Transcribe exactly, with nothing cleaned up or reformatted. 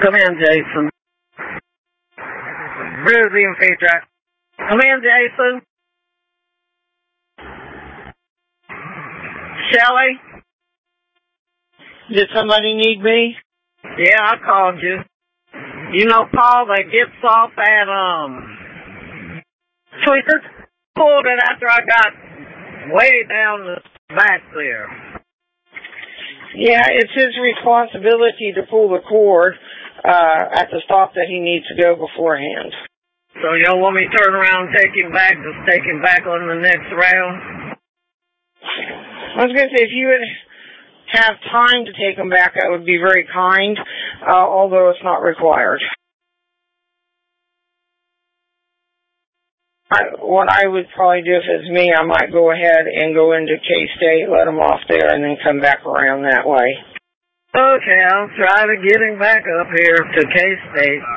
Come in, Jason. Ruby and Phaedra. Come in, Jason. Shelley? Did somebody need me? Yeah, I called you. You know, Paul, that gets off at, um, Tweakers? Pulled it after I got way down the back there. Yeah, it's his responsibility to pull the cord uh, at the stop that he needs to go beforehand. So you don't want me to turn around and take him back, just take him back on the next round? I was going to say, if you would have time to take him back, that would be very kind, uh, although it's not required. I, what I would probably do if it's me, I might go ahead and go into K-State, let him off there, and then come back around that way. Okay, I'll try to get him back up here to K-State.